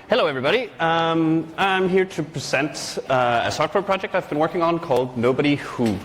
Hello, everybody. I'm here to present a software project I've been working on called Nobody Who.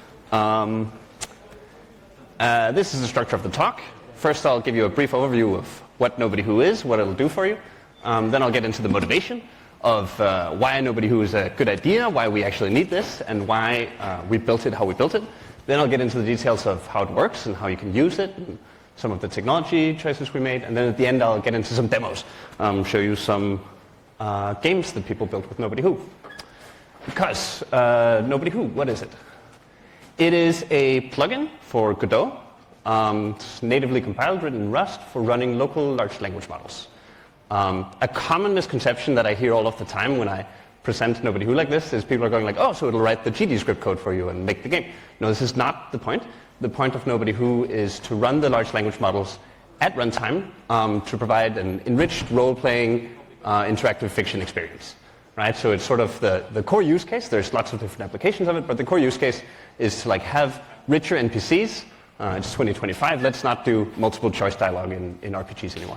This is the structure of the talk. First, I'll give you a brief overview of what Nobody Who is, what it'll do for you. Then I'll get into the motivation of why Nobody Who is a good idea, why we actually need this, and why we built it how we built it. Then I'll get into the details of how it works and how you can use it, and some of the technology choices we made. And then at the end, I'll get into some demos, show you some games that people built with Nobody Who. Because Nobody Who, what is it? It is a plugin for Godot. It's natively compiled, written in Rust, for running local large language models. A common misconception that I hear all of the time when I present Nobody Who like this is people are going like, oh, so it'll write the GDScript code for you and make the game. No, this is not the point. The point of Nobody Who is to run the large language models at runtime to provide an enriched role-playing interactive fiction experience. Right? So it's sort of the core use case. There's lots of different applications of it, but the core use case is to like have richer NPCs. It's 2025. Let's not do multiple choice dialogue in RPGs anymore.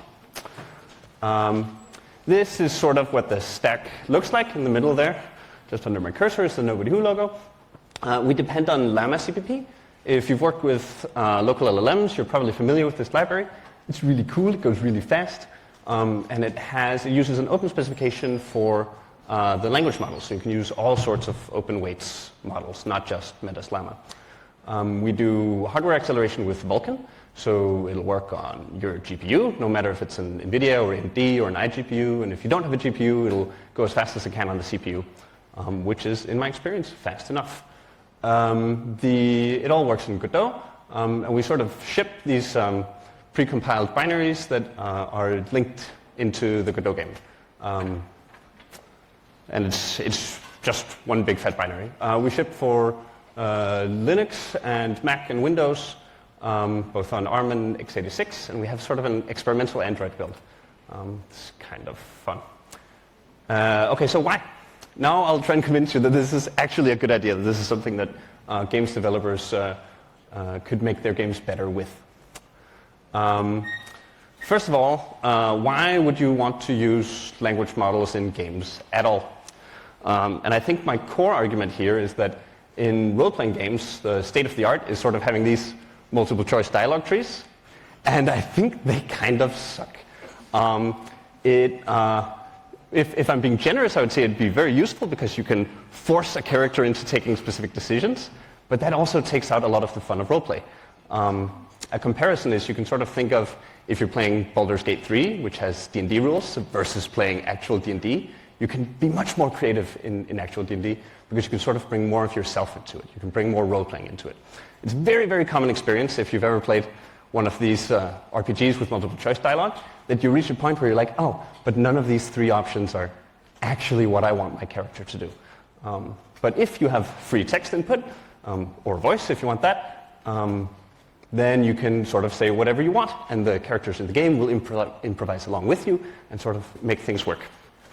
This is sort of what the stack looks like in the middle there. Just under my cursor is the Nobody Who logo. We depend on Llama CPP. If you've worked with local LLMs, you're probably familiar with this library. It's really cool. It goes really fast. And it uses an open specification for the language models. So you can use all sorts of open weights models, not just Meta's Llama. We do hardware acceleration with Vulkan. So it'll work on your GPU, no matter if it's an NVIDIA or AMD or an iGPU. And if you don't have a GPU, it'll go as fast as it can on the CPU, which is, in my experience, fast enough. It all works in Godot. And we sort of ship these precompiled binaries that are linked into the Godot game. And it's just one big fat binary. We ship for Linux and Mac and Windows, both on ARM and x86, and we have sort of an experimental Android build. It's kind of fun. Okay, so why? Now I'll try and convince you that this is actually a good idea, that this is something that games developers could make their games better with. First of all, why would you want to use language models in games at all? And I think my core argument here is that in role-playing games, the state of the art is sort of having these multiple choice dialogue trees, and I think they kind of suck. If I'm being generous, I would say it'd be very useful because you can force a character into taking specific decisions, but that also takes out a lot of the fun of roleplay. A comparison is you can sort of think of if you're playing Baldur's Gate 3, which has D&D rules, versus playing actual D&D, you can be much more creative in actual D&D because you can sort of bring more of yourself into it. You can bring more role-playing into it. It's a very, very common experience if you've ever played one of these RPGs with multiple choice dialogue, that you reach a point where you're like, oh, but none of these three options are actually what I want my character to do. But if you have free text input, or voice if you want that, then you can sort of say whatever you want, and the characters in the game will improvise along with you and sort of make things work.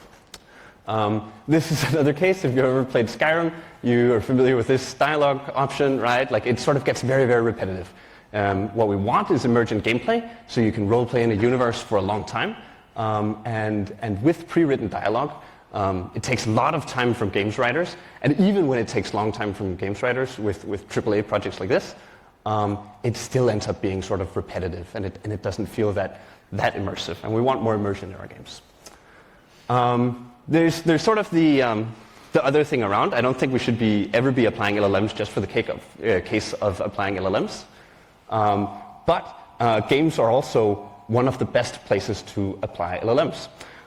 This is another case. If you've ever played Skyrim, you are familiar with this dialogue option, right? Like it sort of gets very, very repetitive. What we want is emergent gameplay, so you can role-play in a universe for a long time. And with pre-written dialogue, it takes a lot of time from games writers. And even when it takes a long time from games writers with AAA projects like this, it still ends up being sort of repetitive, and it doesn't feel that immersive. And we want more immersion in our games. There's sort of the other thing around. I don't think we should ever be applying LLMs just for the case of applying LLMs. But games are also one of the best places to apply LLMs.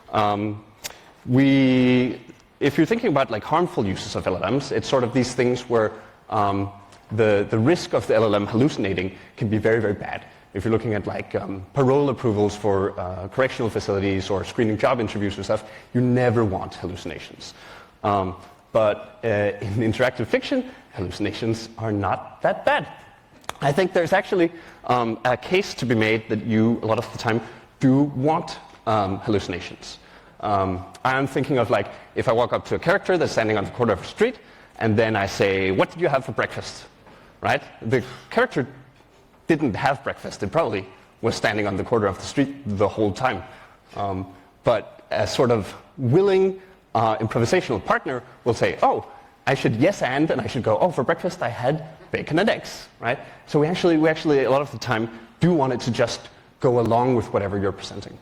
If you're thinking about like harmful uses of LLMs, it's sort of these things where the risk of the LLM hallucinating can be very, very bad. If you're looking at like parole approvals for correctional facilities or screening job interviews or stuff, you never want hallucinations. But in interactive fiction, hallucinations are not that bad. I think there's actually a case to be made that you, a lot of the time, do want hallucinations. I'm thinking of like, if I walk up to a character that's standing on the corner of a street, and then I say, what did you have for breakfast? Right? The character didn't have breakfast. It probably was standing on the corner of the street the whole time. But a sort of willing improvisational partner will say, oh, I should yes and I should go, oh, for breakfast I had bacon and eggs, right? So we actually a lot of the time do want it to just go along with whatever you're presenting.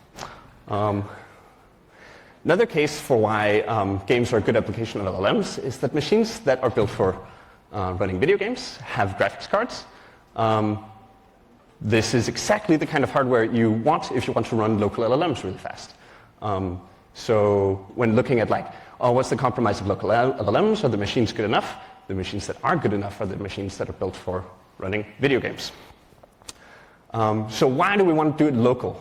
Another case for why games are a good application of LLMs is that machines that are built for running video games have graphics cards. This is exactly the kind of hardware you want if you want to run local LLMs really fast. So when looking at like, oh, what's the compromise of local LLMs? Are the machines good enough? The machines that are good enough are the machines that are built for running video games. So why do we want to do it local?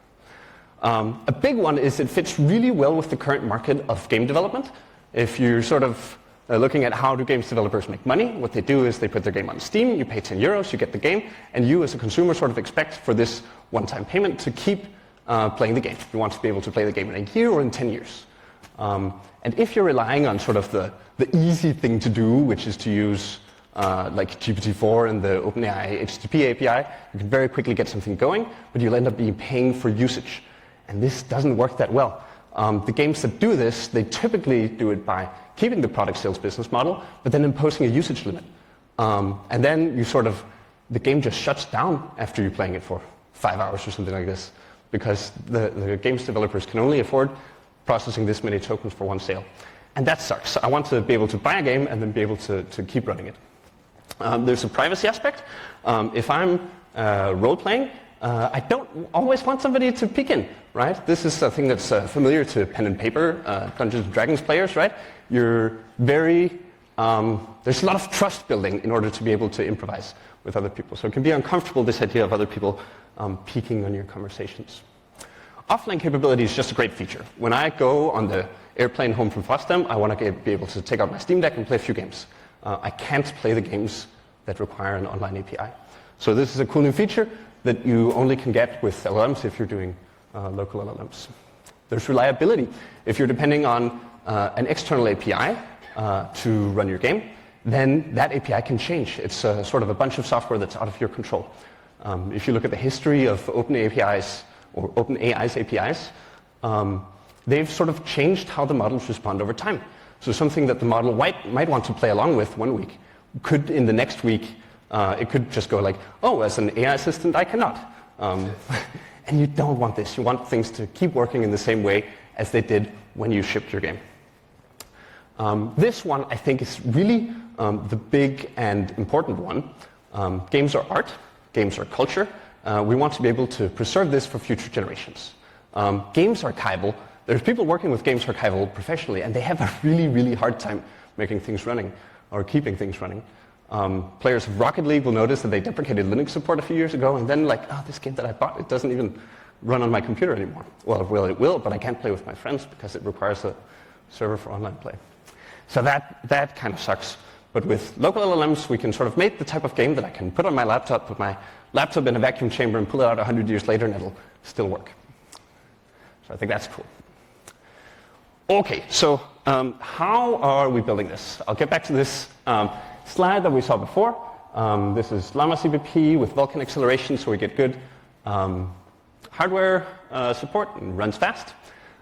A big one is it fits really well with the current market of game development. If you're sort of looking at how do games developers make money, what they do is they put their game on Steam, you pay 10 euros, you get the game, and you as a consumer sort of expect for this one-time payment to keep playing the game. You want to be able to play the game in a year or in 10 years. And if you're relying on sort of the easy thing to do, which is to use like GPT-4 and the OpenAI HTTP API, you can very quickly get something going, but you'll end up being paying for usage. And this doesn't work that well. The games that do this, they typically do it by keeping the product sales business model, but then imposing a usage limit. And then you sort of, the game just shuts down after you're playing it for 5 hours or something like this, because the games developers can only afford processing this many tokens for one sale. And that sucks. I want to be able to buy a game and then be able to keep running it. There's a privacy aspect. If I'm role-playing, I don't always want somebody to peek in, right? This is a thing that's familiar to pen and paper Dungeons & Dragons players, right? You're very, there's a lot of trust building in order to be able to improvise with other people. So it can be uncomfortable, this idea of other people peeking on your conversations. Offline capability is just a great feature. When I go on the airplane home from FOSDEM, I want to be able to take out my Steam Deck and play a few games. I can't play the games that require an online API. So this is a cool new feature that you only can get with LLMs if you're doing local LLMs. There's reliability. If you're depending on an external API to run your game, then that API can change. It's sort of a bunch of software that's out of your control. If you look at the history of OpenAI's APIs, they've sort of changed how the models respond over time. So something that the model might want to play along with one week could, in the next week, it could just go like, oh, as an AI assistant, I cannot. And you don't want this. You want things to keep working in the same way as they did when you shipped your game. This one, I think, is really the big and important one. Games are art. Games are culture. We want to be able to preserve this for future generations. Games archival, there's people working with games archival professionally, and they have a really, really hard time making things running or keeping things running. Players of Rocket League will notice that they deprecated Linux support a few years ago, and then like, oh, this game that I bought, it doesn't even run on my computer anymore. Well, it will, but I can't play with my friends because it requires a server for online play. So that kind of sucks. But with local LLMs, we can sort of make the type of game that I can put on my laptop, put my laptop in a vacuum chamber and pull it out 100 years later, and it'll still work. So I think that's cool. Okay, so how are we building this? I'll get back to this slide that we saw before. This is Llama CPP with Vulkan acceleration, so we get good hardware support and runs fast.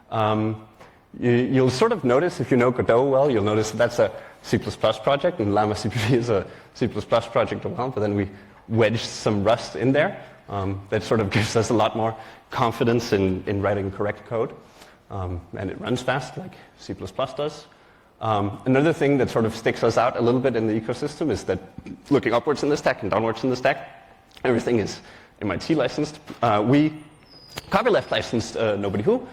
You'll sort of notice, if you know Godot well, you'll notice that's a C++ project, and Llama CPP is a C++ project as well, but then we wedged some Rust in there. That sort of gives us a lot more confidence in writing correct code. And it runs fast like C++ does. Another thing that sort of sticks us out a little bit in the ecosystem is that looking upwards in the stack and downwards in the stack, everything is MIT licensed. We copyleft licensed Nobody Who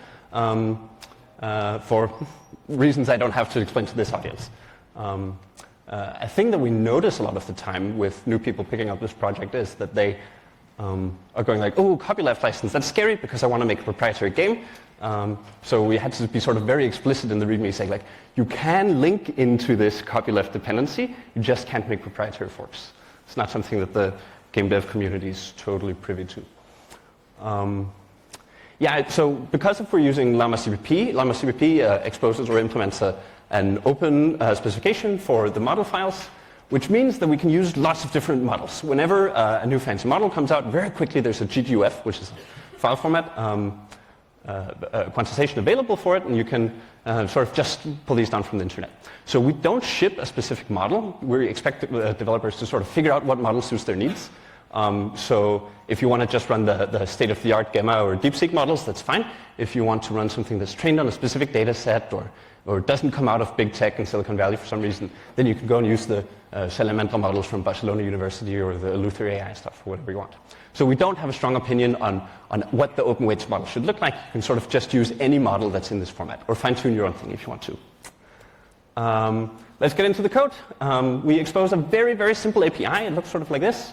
for reasons I don't have to explain to this audience. A thing that we notice a lot of the time with new people picking up this project is that they are going like, oh, copyleft license, that's scary because I want to make a proprietary game. So we had to be sort of very explicit in the README saying like, you can link into this copyleft dependency, you just can't make proprietary forks. It's not something that the game dev community is totally privy to. So because if we're using Llama CPP exposes or implements an open specification for the model files, which means that we can use lots of different models. Whenever a new fancy model comes out, very quickly there's a GGUF, which is a file format, quantization available for it, and you can sort of just pull these down from the internet. So we don't ship a specific model. We expect developers to sort of figure out what model suits their needs. So if you want to just run the state-of-the-art Gemma or DeepSeek models, that's fine. If you want to run something that's trained on a specific data set or doesn't come out of big tech in Silicon Valley for some reason, then you can go and use the Salamandra models from Barcelona University or the Luther AI stuff, or whatever you want. So we don't have a strong opinion on what the open weights model should look like. You can sort of just use any model that's in this format, or fine-tune your own thing if you want to. Let's get into the code. We expose a very, very simple API. It looks sort of like this.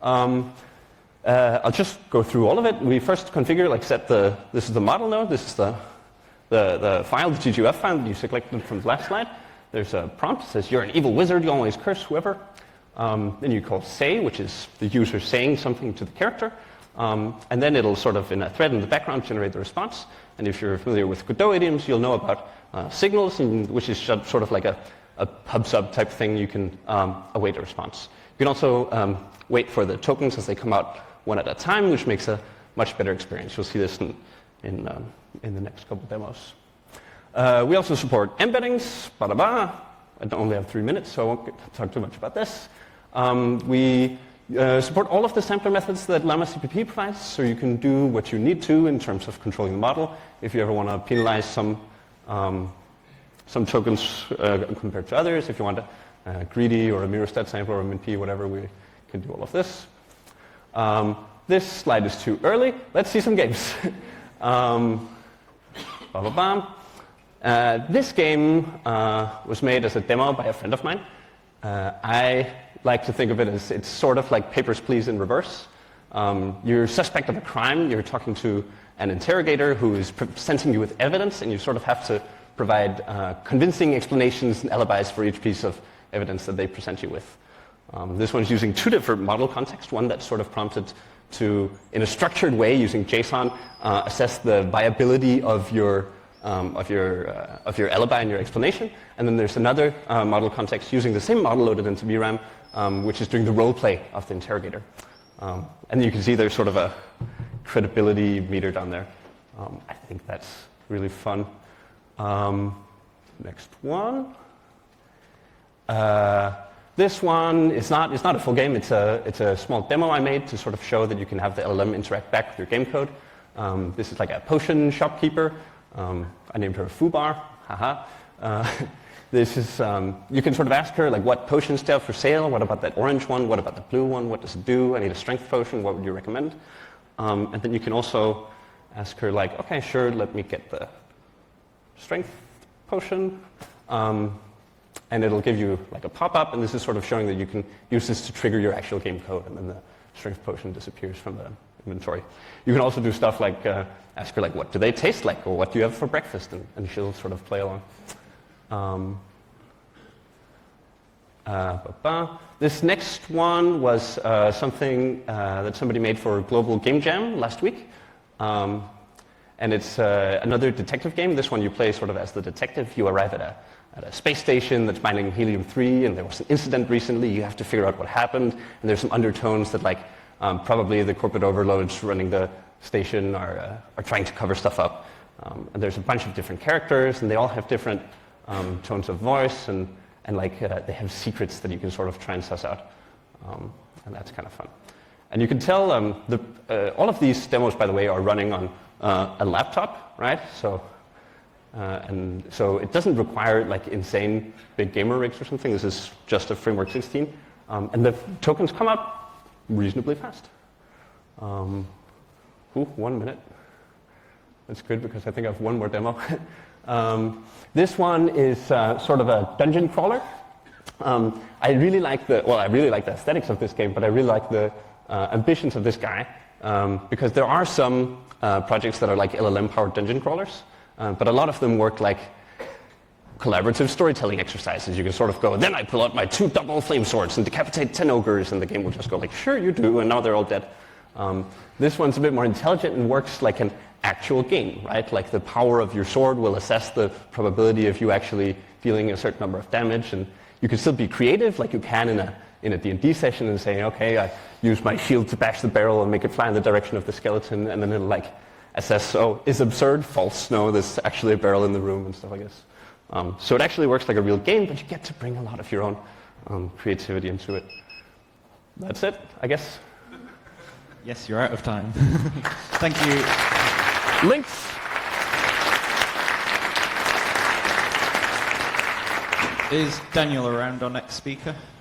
I'll just go through all of it. We first configure, set this is the model node. This is the file, the TGF file that you selected from the last slide. There's a prompt that says, you're an evil wizard, you always curse whoever. Then you call say, which is the user saying something to the character. And then it'll sort of, in a thread in the background, generate the response. And if you're familiar with Godot idioms, you'll know about signals, which is sort of like a pub-sub type thing. You can await a response. You can also wait for the tokens as they come out one at a time, which makes a much better experience. You'll see this in the next couple demos. We also support embeddings, I only have 3 minutes, so I won't talk too much about this. We support all of the sampler methods that Llama CPP provides, so you can do what you need to in terms of controlling the model. If you ever want to penalize some tokens compared to others, if you want a greedy or a mirror-stat sampler or a min-p, whatever, we can do all of this. This slide is too early. Let's see some games. This game was made as a demo by a friend of mine. I like to think of it as it's sort of like Papers, Please in reverse. You're suspect of a crime. You're talking to an interrogator who is presenting you with evidence, and you sort of have to provide convincing explanations and alibis for each piece of evidence that they present you with. This one's using 2 different model contexts, one that's sort of prompted to, in a structured way, using JSON, assess the viability of your alibi and your explanation. And then there's another model context using the same model loaded into VRAM, which is doing the role play of the interrogator. And you can see there's sort of a credibility meter down there. I think that's really fun. Next one. This one is not a full game. It's a small demo I made to sort of show that you can have the LLM interact back with your game code. This is like a potion shopkeeper. I named her Fubar. Haha. This is you can sort of ask her like, what potions do you have for sale? What about that orange one? What about the blue one? What does it do? I need a strength potion. What would you recommend? And then you can also ask her like, okay, sure, let me get the strength potion. And it'll give you like a pop-up, and this is sort of showing that you can use this to trigger your actual game code, and then the strength potion disappears from the inventory. You can also do stuff like ask her like, what do they taste like, or what do you have for breakfast, and she'll sort of play along. This next one was something that somebody made for Global Game Jam last week. And it's another detective game. This one you play sort of as the detective. You arrive at a space station that's mining helium-3, and there was an incident recently. You have to figure out what happened, and there's some undertones that probably the corporate overlords running the station are trying to cover stuff up. And there's a bunch of different characters, and they all have different tones of voice, and they have secrets that you can sort of try and suss out. And that's kind of fun. And you can tell all of these demos, by the way, are running on a laptop, right? So it doesn't require insane big gamer rigs or something. This is just a Framework 16. And the tokens come out reasonably fast. 1 minute. That's good because I think I have one more demo. This one is sort of a dungeon crawler. I really like the aesthetics of this game, but I really like the ambitions of this guy because there are some projects that are like LLM-powered dungeon crawlers, but a lot of them work like collaborative storytelling exercises. You can sort of go, then I pull out my 2 double flame swords and decapitate 10 ogres, and the game will just go like, sure you do, and now they're all dead. This one's a bit more intelligent and works like an actual game, right? Like the power of your sword will assess the probability of you actually dealing a certain number of damage, and you can still be creative like you can in a D&D session and say, okay, I use my shield to bash the barrel and make it fly in the direction of the skeleton, and then it'll assess, oh, is absurd, false, no, there's actually a barrel in the room and stuff like this. So it actually works like a real game, but you get to bring a lot of your own creativity into it. That's it, I guess. Yes, you're out of time. Thank you. Links. Is Daniel around, our next speaker?